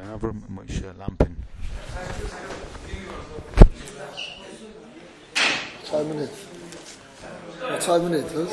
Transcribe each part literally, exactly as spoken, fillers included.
Avram Moshe Lampin. Zwei Minuten. Ja, zwei Minuten, was?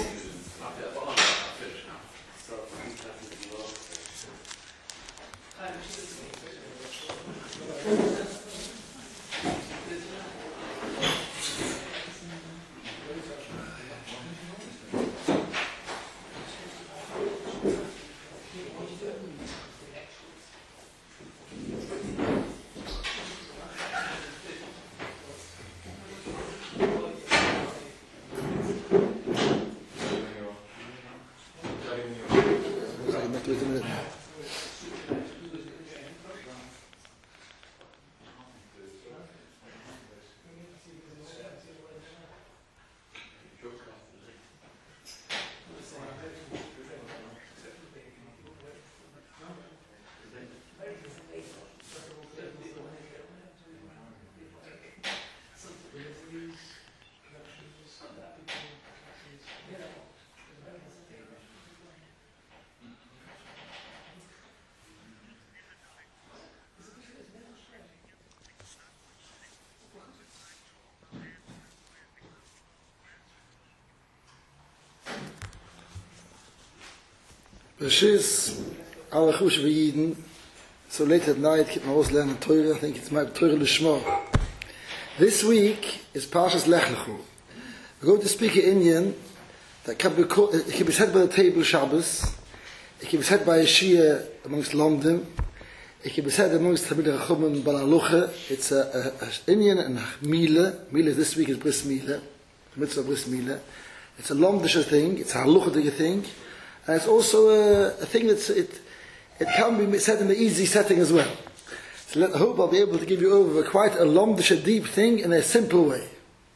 Rishis, alle Chush V'Yidin, so late at night, keep my house learning Torah, I think it's my Torah L'Shmo. This week is Parshas Lech Lechu. We're going to speak in Indian that can be, called, it can be said by the table Shabbos, it can be said by a Shia amongst London, it can be said amongst Talmidei Chacham and Balalucha. It's a, a, a Indian and Mila. Mila this week is Bris Mila, Mitzvah Bris Mila. It's a Lomdische thing, it's a Halucha thing. And it's also a, a thing that's, it, it can be said in the easy setting as well. So let, I hope I'll be able to give you over quite a lomdish, deep thing in a simple way.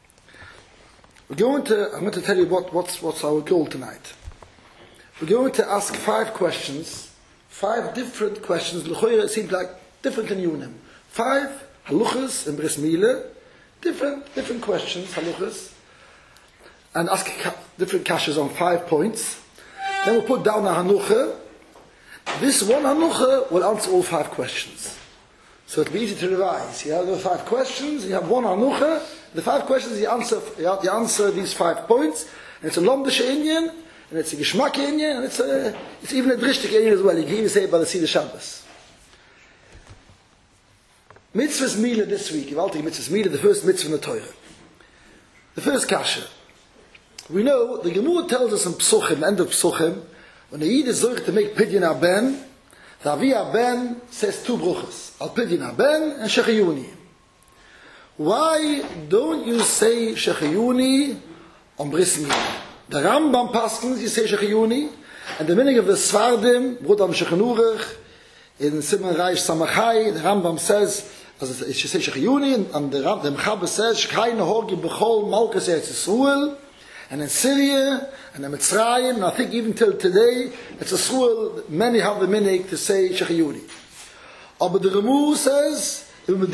We're going to, I'm going to tell you what, what's, what's our goal tonight. We're going to ask five questions, five different questions. It seems like different in Yunim. Five haluchas and bris milah, different, different questions, haluchas, and ask different kashas on five points. Then we'll put down a hanucha. This one hanucha will answer all five questions. So it'll be easy to revise. You have the five questions, you have one hanucha. The five questions, you answer, you answer these five points. And it's a lomdische Indian, and it's a geschmack Indian, and it's, a, it's even a drishtik Indian as well. You can even say it by the Seder Shabbos. Mitzvahs Mila this week. Gewaltige Mitzvahs Mila, the first mitzvah in the Torah. The first kasha. We know, the Gemara tells us in Psuchim, end of Psuchim, when the Yid is zorg to make Pidyon Haben, the Avi Haben says two bruchas, Al Pidyon Haben and Shechayuni. Why don't you say Shechayuni on Bris Milah? The Rambam Paskins, you say Shechayuni, and the meaning of the Svardim, Brudam Shechanurach, in Simon Reich Samachai, the Rambam says, as it should say Shechayuni, and the Rambam Mechaber says, Shechayna Horgi Bechol Malkas Eretz Yisrael. And in Syria, and in Mitzrayim, and I think even till today, it's a school, many have the minig to say Shechayuni. But the Ramur says,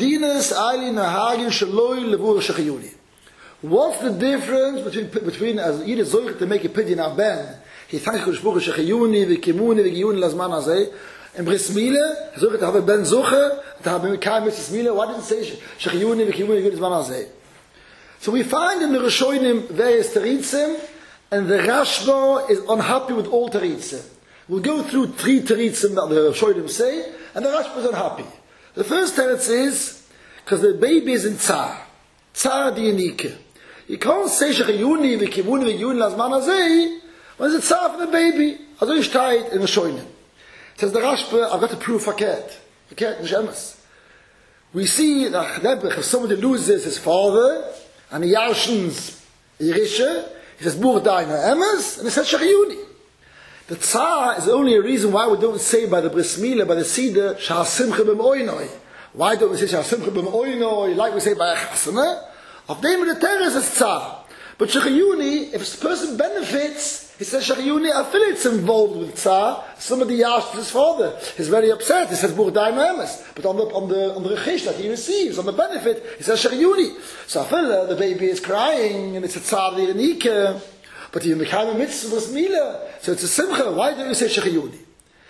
what's the difference between, between as Yid Zoich to make a Pidyon Haben, he thanks Kodesh Baruch Hu Shechayuni, V'kimuni, V'giyuni, Lazman Hazeh, and Bris Milah, Zoich to have a Ben Zoche, to have a Mekayim Mitzvahs Milah, why didn't it say Shechayuni, V'kimuni, V'giyuni, Lazman Hazeh? So we find in the Rishonim various Teritzim, and the Rashba is unhappy with all Teritzim. We'll go through three Teritzim that the Rishonim say, and the Rashba is unhappy. The first Teretz is, because the baby is in Tsar. Tsar Diyanike. You can't say Shechayuni, V'kimuni, V'giyuni, Lazman Hazeh, when it's a Tsar for the baby. Also ich steht in the Rishonim. Says the Rashba, I've got to prove Faket. Faket in Shemes. We see that if somebody loses his father, and he yarshens Yerisha, he says, Buch Daina Emes, and he says, Shechayuni. The Tsar is only a reason why we don't say by the Bris Milah, by the Seder, Shah Simcha B'm Oinoi. Why don't we say Shah Simcha B'm Oinoi, like we say by a Chasana? Of the name of the terrorist is Tsar. But Shechayuni, if a person benefits, he says, Shechayuni, I feel it's involved with Tsar. Somebody asked his father. He's very upset. He says, Buch Daina Emes. But on the, on the, on the Rechish that he receives, on the benefit, he says, Shechayuni. So I feel uh, the baby is crying, and it's a Tsar Diyanike. But you Mekayim Mitzvahs Milah. So it's a Simcha. Why do you say Shechayuni?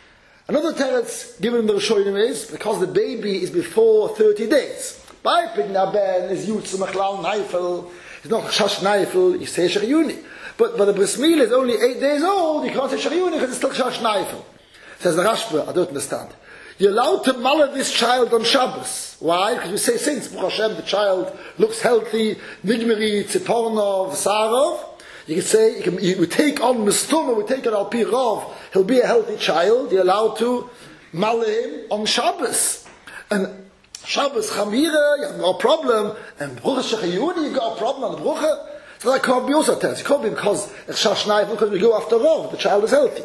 Another teretz given in the Rishonim is because the baby is before thirty days. By Pidna Ben is Yutz Machlal Neifel, it's not Shash Neifel, you say Shechiyuni. But but the bris milah is only eight days old, you can't say Shechiyuni because it's still Shash Neifel. Says the Rashba, I don't understand. You're allowed to muller this child on Shabbos. Why? Because we say since Baruch Hashem the child looks healthy, Nigmeri, Tzipornov, Sarov. You can say, you, can, you, you take on Mistuma, we take on Al Pi Rov, he'll be a healthy child, you're allowed to muller him on Shabbos. And Shabbos Chamira, you have no problem, and Brucha Shechiyuni, you got a problem on the Brucha. So that can't be also teretz. It can't be because it's Shash Neifel, because we go after Rov, the child is healthy.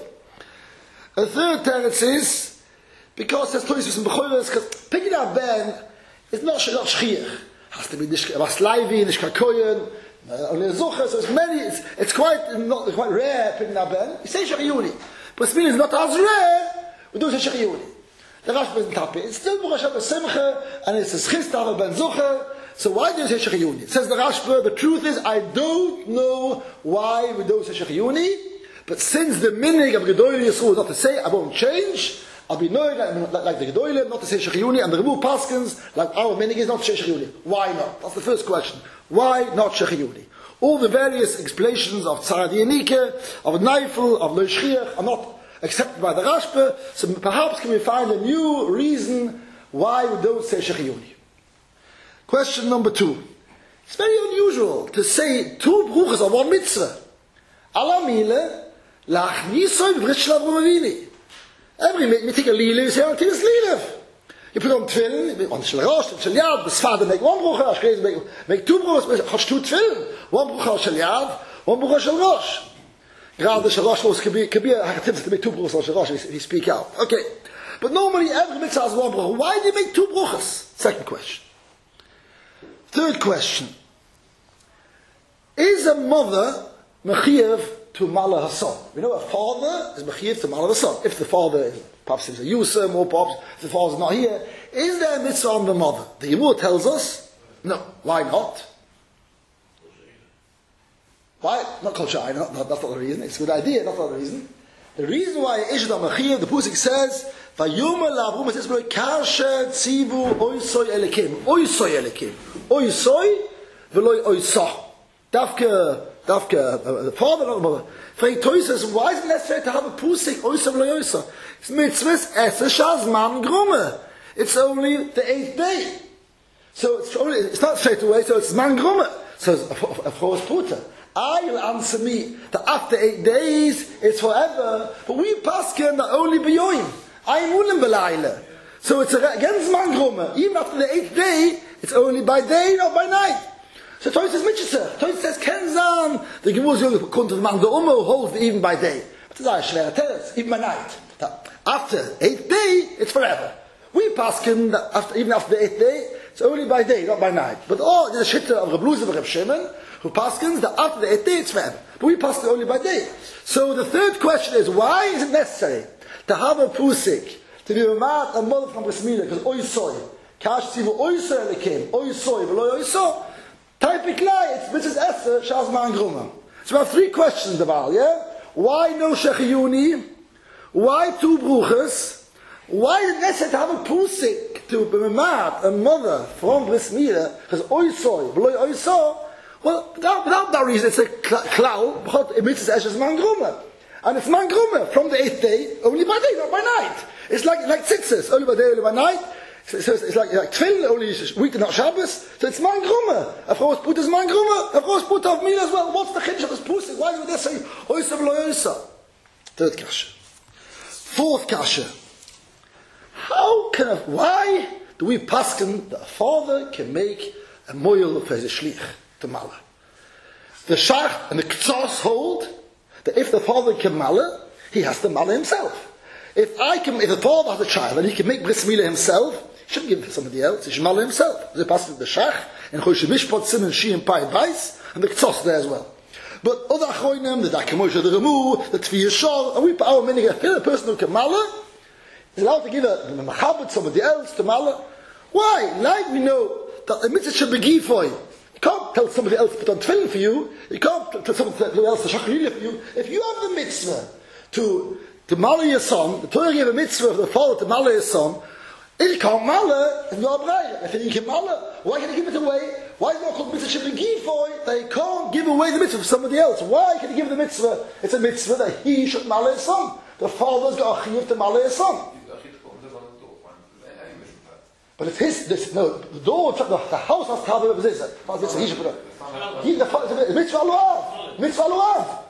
A third teretz is, because there's Toysus and Bechoyres, because picking up Ben is not, not Shchiach. Has to be Vaslaivi, Nishkakoyen, only a Zucher, so it's many, it's, it's quite, not, quite rare picking up Ben. You say Shechiyuni. But Spin is not as rare, we don't say Shechiyuni. The Rashba isn't happy. It's still Baruch Hashem Simcha, and it's a Schista of Ben Zucher, so why do you say Shechiyuni? It says the Rashba, the truth is, I don't know why we don't say Shechiyuni, but since the minig of Gedolim Yisroel is not to say, I won't change, I'll be knowing like, like the Gedolim, not to say Shechiyuni, and the Rebu Paskins, like our minig is not to say Shechiyuni. Why not? That's the first question. Why not Shechiyuni? All the various explanations of Tzara Dianike, of Neifel, of Lo Shchiach are not accepted by the Rashba, so perhaps can we find a new reason why we don't say Shechiyuni. Question number two. It's very unusual to say two bruchas of one mitzvah. Alamile, lachnisoy v'rishlav v'mavini. Every we take a lila, you say, oh, take a lilav. You put on tefillin, on shel rosh, shel yad, the father make one brucha, Ashkenazim make, make two bruchas, has two tefillin, one brucha shel yad, one brucha shel rosh. Gerade shel rosh was kabir, kabir, hakatim to make two bruchas shel rosh if you speak out. Okay, but normally every mitzvah has one brucha. Why do you make two bruchas? Second question. Third question: is a mother mechiyev to mala her son? We know a father is mechiyev to mala the son. If the father is perhaps is a yusam or perhaps if the father is not here, is there a mitzvah on the mother? The Yemur tells us no. Why not? Why not kol shai? Not, not, that's not the reason. It's a good idea. That's not the reason. The reason why Ishda mechiyev, the Pusik says, "Vayumer la'avrum es esbro kasher tzivu oisoy elikim oisoy elikim oisoy v'loy oisah." Dafka, Dafka, the father, not the mother. Frei says, why is it necessary to have a pusik, oisa v'lo oisa? It's mitzvahs, esa shazman grumme. It's only the eighth day. So it's only, it's not straight away, so it's man grumme. So of course, puta. I will answer me that after eight days, it's forever, but we paskin that only b'yoyim. I'm ulim b'layla. So it's against man grumme. Even after the eighth day, it's only by day, not by night. So Toy says Mitchell. Toy says Kenzan. The Gemara is going to come to the man the Umo holds even by day. But it's a schwere teretz, even by night. After eighth day, it's forever. We pass him that after even after the eighth day, it's only by day, not by night. But oh, there's a shitta of Reb Luzer and Reb Shimon who paskins that after the eighth day it's forever. But we pass it only by day. So the third question is, why is it necessary to have a pusik to be a mat a mother from bris milah? Because oisoy, kash tzivu oisoy lekim, oisoy v'lo oisoy. Typically, it's Mitzvahs Esther, Shazman Gruma. So we have three questions about, yeah? Why no Shechiyuni? Why two Bruchas? Why is it necessary to have a Pusik to be a mother from Bris Milah? Because Oisoy, V'loi Oisoy. Well, without, without that reason, it's a cloud, but it Mitzvahs Esther is Man Gruma. And it's Man Gruma from the eighth day, only by day, not by night. It's like, like tzitzis, only by day, only by night. So, so it's like, like Tfil, only week and not Shabbos. So it's man grumma. Of course, put is man grumma. Of course, put of me as well. What's the chiddush of this pusik? Why do they say oisa v'lo oisa? Third kasha. Fourth kasha. How can a, why do we paskin that a father can make a moil for his shlich to mala? The shach and the k'tzos hold that if the father can mala, he has to mala himself. If I can, if the father has a child and he can make bris milah himself, he shouldn't give it to somebody else. He should mala himself. They pass the shach and chosh mishpat simon shi and pai bais and the k'tzos there as well. But other achroinim, the dakemosh, the remu, the tfiyah shor, and we put our meaning. If a person who can mala is allowed to give a machabit somebody else to mala. Why? Like we know that the mitzvah should be gifoy. You can't tell somebody else to put on tefillin for you. You can't tell somebody else to shachar for you. If you have the mitzvah to to male your son, the Torah gave a mitzvah for the father to male his son. If can't male, and you're a bride. If he can male, why can he give it away? Why is it not called mitzvah shebegifoi? They can't give away the mitzvah for somebody else. Why can he give the mitzvah? It's a mitzvah that he should male his son. The father's got a chiyuv to male his son. But it's his, this, no, the door, the, the house has to have a mitzvah. He should put it. He, the, the mitzvah aluav. Mitzvah aluav.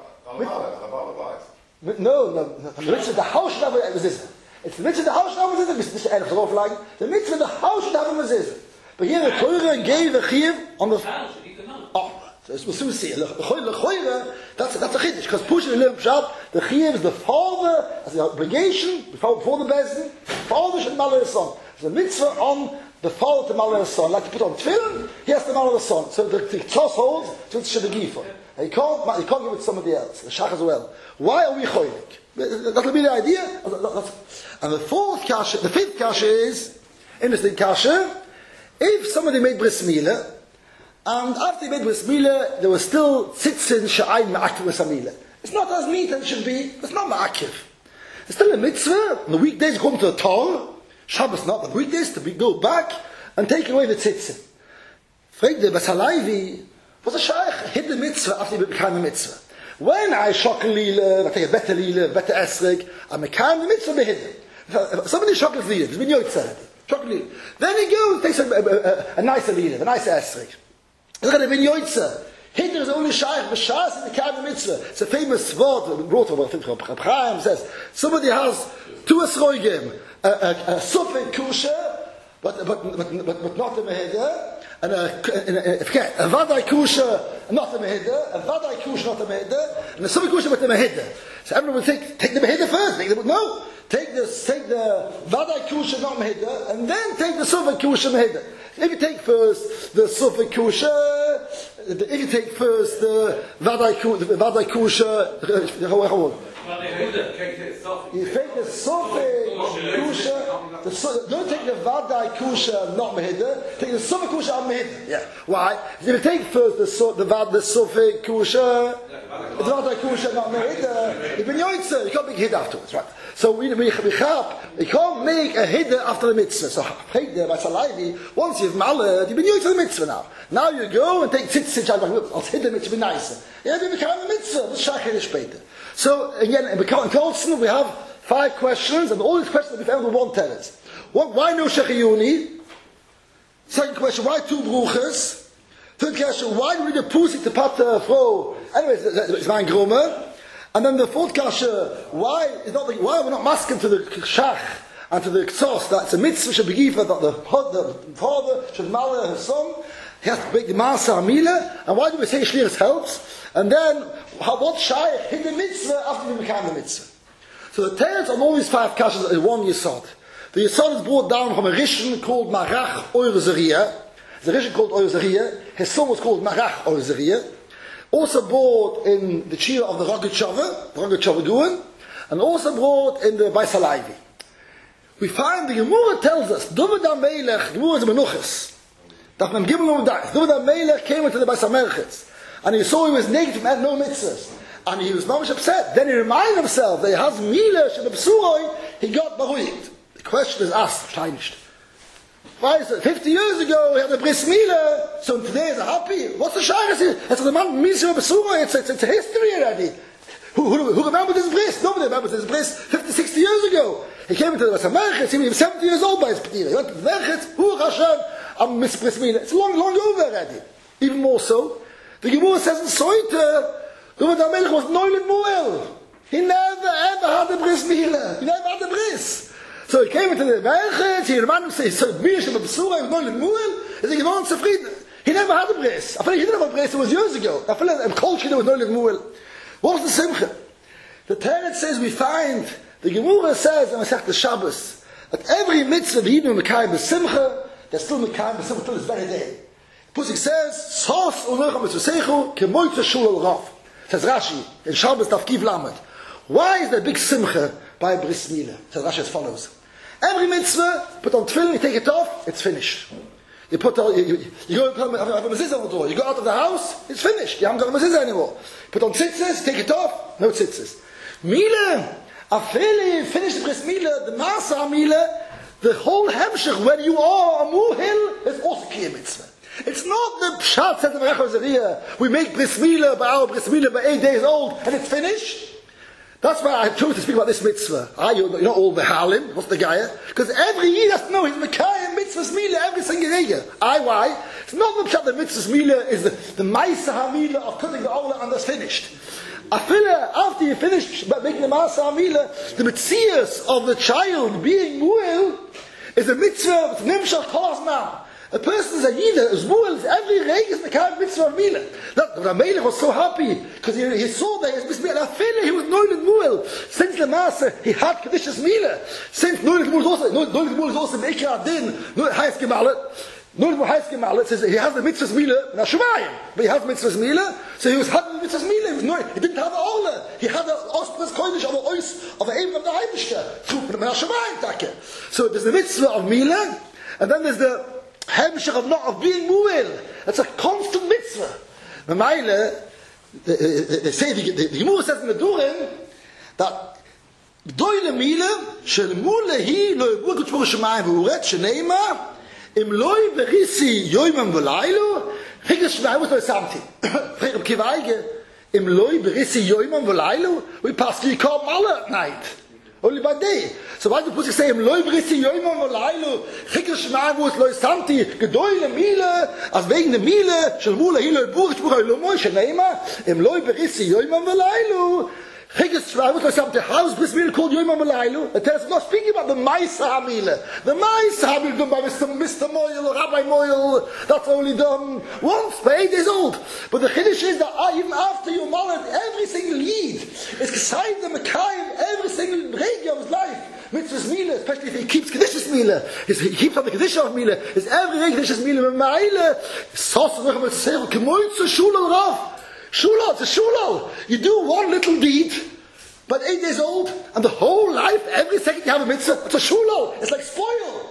No, no, no, the mitzvah, the house should have a mezuzah. It's the mitzvah, the house should have a mezuzah. The mitzvah, the house should have a mezuzah. But here the Torah gave a chiyuv on the... Oh, so we'll soon see. That's, that's a chiddush, because pushing the limb pshat, the chiyuv is the father, as the obligation, before, before the bezin, the father should malay his son. There's a mitzvah on the father to malay his son. Like you put on tefillin, he has to malay his son. So the tzos holds, so it's shebegifoi. You can't, you can't give it to somebody else. The shach as well. Why are we choylik? That'll be the idea. And the fourth kasha, the fifth kasha is, interesting kasha, if somebody made bris milah, and after he made bris milah, there was still tzitzin sha'ayin ma'akiv with milah. It's not as neat as it should be. It's not ma'akiv. It's still a mitzvah. On the weekdays, according to the Torah, Shabbos not, the weekdays, to be, go back and take away the tzitzin. Frag the Basalayvi, was a shaykh hid the mitzvah after he became a mitzvah. When I shokel lila, I take a better lila, better esrog, I became the mitzvah behidden. Somebody shokels lila, there's been yotzah. Shokel lila. Then he goes, takes a, a, a, a nicer lila, a nicer esrog. Look at it, been yotzah. Hidden is only shaykh, b'shas and became the mitzvah. It's a famous word, brought over, I think, Reb Chaim says, somebody has two esrogim, a, a, a sufik kusha, but, but, but, but, but not a mehiddah. And a, a, a, a vadai kusha, not a mehiddah, a vadai kusha, not a mehiddah, and a sufik kusha, but a mehiddah. So everyone would take, take the mehiddah first. Take the, no, take the, take the vadai kusha, not mehiddah, and then take the sufik kusha, mehiddah. If you take first the sufik kusha, if you take first the vadai kusha, the vadai kusha, how how you take the sufik kusha, the, don't take the vadai kusha, not mehiddah. Take the sufik kusha, not mehiddah. Yeah. Why? If you take first the the vad the sufik kusha, the vadai kusha, not mehiddah, you've been yoitzer. You can't make hid afterwards, right? So we we we we can't make a hiddah after the mitzvah. So take the Basalayvi. Once you've malad, you've been yoitzer the mitzvah now. Now you go and take tzitzit. I'll hit the mitzvah nicer. Yeah, you become the mitzvah. The shachar is better. So again, in Colson we have five questions, and all these questions will be found with one teretz. What? Why no shechiyuni? Second question: why two bruches? Third question: why do we need a pussy to pat the fro? Anyways, it's my grummer. And then the fourth kasha: why is not the, why are we not masking to the shach and to the ktsos? That's a mitzvah should be given that the, the father should marry his son. He has to break the masa amila. And why do we say shlichus helps? And then how, what shaykh hid the mitzvah after we became the mitzvah? So the teretz on all these five kashas is one yisod. The yisod is brought down from a rishon called Marach Oyer. There's a rishon called Oyer. His son was called Marach Oyer. Also brought in the Chira of the Rogatchover, the Rogatchover Guin, and also brought in the Basalayvi. We find the Gemara tells us, David HaMelech, Gemara is a Menuchas. That when Gimel died, David HaMelech came into the Basamerchitz, and he saw he was naked from had no mitzvahs. And he was much upset. Then he reminded himself that he has Milah, and Psuroi, he got Baruit. The question is asked, Steinisht. Why is it? Fifty years ago he had a bris milah, so today is a happy. What's the shaykhs? It's the man Misha Besura. It's it's it's a history already. Who, who, who remembers this bris? Nobody remembers this bris. Fifty, sixty years ago, he came into the Basamerchitz. He was seventy years old by his petila. He went to the Merchitz. Who Hashem? I'm mis bris milah. It's long, long over already. Even more so, the Gemara says in Soita, David HaMelech was Noilid Muel. He never ever had a bris milah. He never had a bris. So he came into the Merchitz, he reminded him, he said, Mirish of Besura, he was Noilid Muel. He said, Gevon Zufrieden. He never had a bris. I feel like he didn't have a bris, it was years ago. I feel like in culture there was Noilid Muel. What was the simcha? The Teretz says we find, the Gemara says in Masech the Shabbos, that every mitzvah of Yidnu Mekayim B'Simcha, they're still Mekayim B'Simcha till this very day. The Pusik says, Sos Unecha Mitzvah Kemoitza Shul Al Rav. Says Rashi, in Shabbos Daf Kiv Lamed. Why is there big simcha by Bris Milah? Says Rashi as follows. Every mitzvah, put on tefillin, you take it off, it's finished. You put on, you, you, you go have a, have a mezuzah on the door. You go out of the house, it's finished. You haven't got a mezuzah anymore. Put on tzitzis, take it off, no tzitzis. Milah, After you finish the bris milah, the masa milah, the whole hemshech, when you are a muhil, is also kiyam mitzvah. It's not the pshat said the Merechah Zariah, we make bris milah by our bris milah by eight days old, and it's finished. That's why I chose to speak about this mitzvah. Ah, you're not all the halim, what's the gaya? Because every year has to know he's Mekayim mitzvah's milah every single year. I why? It's not the pshat that mitzvah's milah is the, the Maisa HaMilah of cutting the olah and that's finished. Afila, after you finish making the Maisa HaMilah, the mitzias of the child being mu'il is a mitzvah, it's nimshach kolas now. A person is a yida, is mu'il, every reg is the kind of mitzvah of milah. The Ramelech was so happy, because he, he saw that he was Afila, he was noiled mu'il. Since the Maaseh, he had Kedishas milah. Since noiled mu'il is also, noiled mu'il is also Meikar Adin, Hayes Gemalet. Noiled mu'il Hayes Gemalet says he has the mitzvah's milah, now Shemayim, but he has mitzvah's milah, so he was having the mitzvah's milah, he was noiled, he didn't have the olah, he had the Ostras Kodesh of the Ois, of the Eben of the Heimishka, through the Shemayim Take. So there's the mitzvah of milah, and then there's the hemshech of not of being mu'il. That's a constant mitzvah. The Meile, they say the the Gemara says in the Durim that doile mile shel mule hi lo yibud k'shmur shemayim v'uret sheneima im loy berisi yoymam v'laylo chigas shemayim v'lo samti. Frechim kivaige im loy berisi yoymam v'laylo we pass the yikam alle at night. Only by day. So why do you say im loy berisi yoymam v'laylo chigas shemayim v'lo samti gedoyle mile as wegen der mile shel mule hi lo yibud k'shmur lo moy sheneima im loy berisi yoymam v'laylo. The house bris milah called Yom Malaylu. It tells us not speaking about the Maisa Hamila. The Maisa Hamila done by Mister Mister Moyle or Rabbi Moyle. That's only done once by eight days old. But the Chiddush is that even after you mullet, every single Yid is beside the Mekayim, every single regi of his life. Mitzvah's milah, especially if he keeps Kedish's milah, he keeps on the Kedish of milah, is every regi Kedish's milah Malayla. Sauce of the Chemot Kemoy to Shulal Rav. Shulal, it's a shulal. You do one little deed, but eight days old, and the whole life, every second you have a mitzvah, it's a shulal. It's like spoil.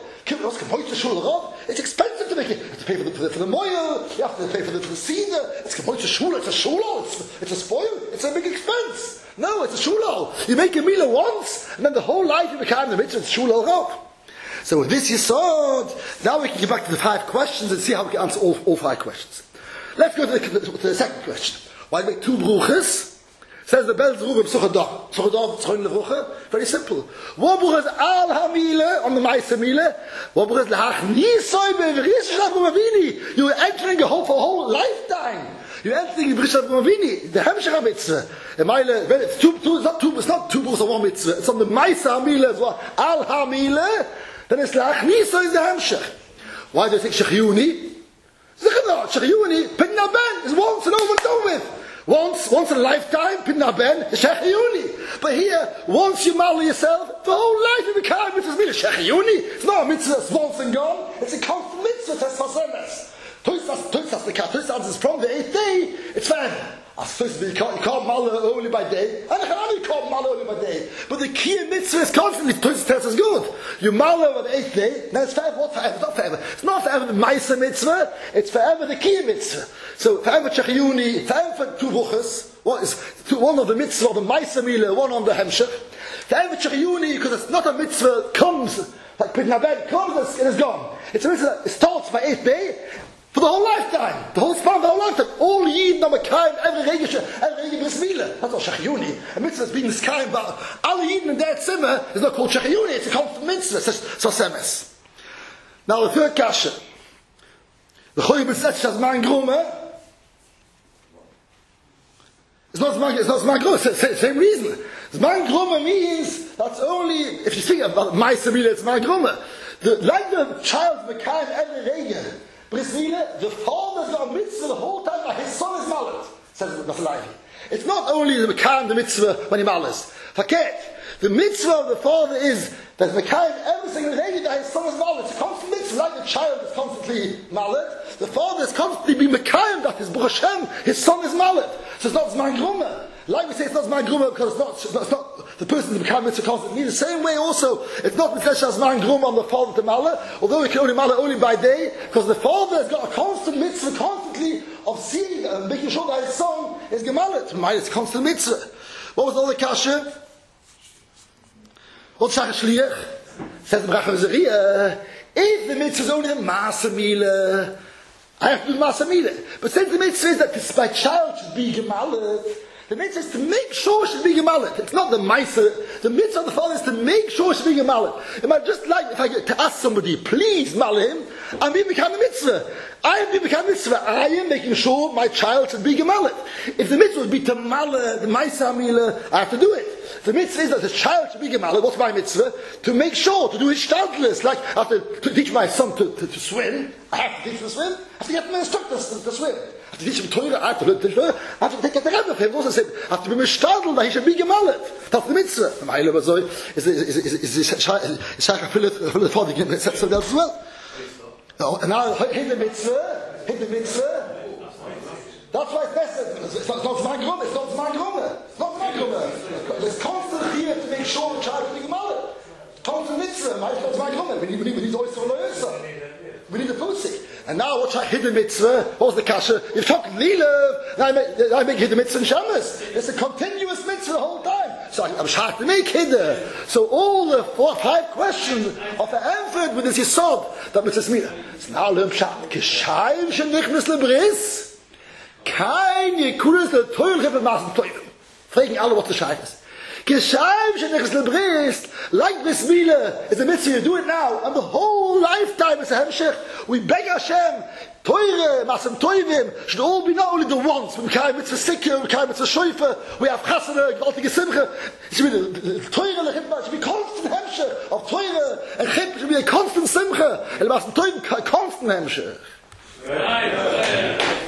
It's expensive to make it. You have to pay for the, for the, for the moil, you have to pay for the, for the cedar. It's a shulal, it's a shulal, it's, it's a spoil, it's a big expense. No, it's a shulal. You make a meal once, and then the whole life you become the mitzvah, it's shulal rav. So with this yesod, now we can get back to the five questions and see how we can answer all, all five questions. Let's go to the, to the second question. Why make two bruches? Says the Belz Rubim Suchadov. Suchadov, Tzchoin Levruche. Very simple. What bruch is al hamile on the Maisa mile? What bruch is lahach nisoi be'v'ris shlach b'mavini? You're entering a whole for a whole lifetime. You're entering the b'ris shlach b'mavini. The hemshech mitzvah. The mile, well, it's two, two, it's not two, it's not two bruchs of one mitzvah. It's on the Maisa hamile as well. Al hamile. Then it's lahach nisoi is the hemshech. Why do you think Shechiyuni? Shechiyuni, Pidna Ben is once and over and done with. Once, once in a lifetime, Pidna Ben is Shechiyuni. But here, once you marry yourself, the whole life you become mitzvah Shechiyuni. It's not a mitzvah that's once and gone. It's a constant mitzvah. That's Hasemes. Toisas, Toisas, the Toisas is from the eighth day. It's forever. As first you can't, you can't mala only by day, and you can't mala only by day. But the key mitzvah is constantly, Toisas tells us good. You mala on the eighth day, now it's forever, what forever? It's not forever. It's not forever the Maisa mitzvah, it's forever the key mitzvah. So forever Shechiyuni, forever for two buchas, what is, two, one of the mitzvah of the Maisa Mila, one on the Hemshech. Forever Shechiyuni, because it's not a mitzvah, comes, like Pidna Ben, comes and it's gone. It's a mitzvah, it starts by eighth day, for the whole lifetime, the whole span of the whole lifetime, all Yid, Namakayim, every Regish, every Regish Bris Milah. That's not Shechiyuni. A mitzvah is being Niskayim, but all Yid in their tzimmer is not called Shechiyuni, it's a constant mitzvah, it's Sosemes. Now the third kasha. The Choy B'Setz has man gruma. It's not Zman, it's not Zman gruma, it's the same reason. Zman gruma means that's only, if you think about Maisa Milah, it's Zman gruma. The, like the child Mekayim, every Regish, Bris Milah, the father's got a mitzvah the whole time, but his son is mallet, says Nafalavi. It's not only the Mekayim, the mitzvah when he mallet. Forget, the mitzvah of the father is that Mekayim every single day that his son is mallet. It's a constant mitzvah, like the child is constantly mallet. The father is constantly being Mekayim, that his Baruch Hashem, his son is mallet. So it's not Zman Gruma. Like we say, it's not Zman Gruma because it's not, it's not the person who becomes mitzvah constantly. The same way also, it's not Mitzvah Zman Gruma on the father to mallet, although he can only mallet only by day, because the father has got a constant mitzvah constantly of seeing and making sure that his son is gemallet. It's a constant mitzvah. What was the other kasha? What shach shliach? Says the Bracha Zeria, if the mitzvah is only a masamila, I have to do masamila. But since the mitzvah is that my child should be gemalet, the mitzvah is to make sure it should be gemalet. It's not the maisa. The mitzvah of the father is to make sure it should be gemalet. It might just like if I get to ask somebody, please mal him, I'm being become a mitzvah. I am being become a mitzvah. I am making sure my child should be gemalet. If the mitzvah would be to mal the maisa mila, I have to do it. The mitzvah is that the child should be gemalet. What's my mitzvah? To make sure, to do his shtadlis. Like I have to, to teach my son to, to, to swim. I have to teach him to swim. I have to get my instructors to, to swim. I have to teach him Torah. I have to, to, to, I have to take the rest of him. Also said, I have to be mishtadl that he should be gemalet. That's the mitzvah. The ma'ila bazoi is is is is is shach afilut afilut for the so that's well. Oh, and now hit the mitzvah, hit the mitzvah. That's why it's best. It's not, it's not my grumma. It's not my grumma. It's not my grumma. There's constant here to make sure the child is being gemalet. Constant mitzvah. My, it's not my grumma. We need, we need, we need oyster and oyster. We need the pusik. And now what I hid the mitzvah? What was the kasha? You're talking lilav. I make, I make hid the mitzvah and shamas. It's a continuous mitzvah the whole time. So I, I'm shach to make hiddah. So all the four, five questions of the answered with this yisod that mitzvah smina. So now learn pshat. Kishayim shenichnas lebris. Kein Yekuris der Teure für Maßen Teure. Fragen alle, was der Scheich ist. Geschheim shenichnas lebris, like this Mila, is a mitzvah, you do it now, and the whole lifetime is a hemshech. We beg Hashem, Teure, Maßen Teuvim, should all be not only the ones, we can't mitzvah sikir, we can't mitzvah shoifer, we have chasana, gewaltige simcha. It should be the Teure, it should be constant hemshech of Teure, and chip should be a constant simcha, and Maßen Teuvim, constant hemshech.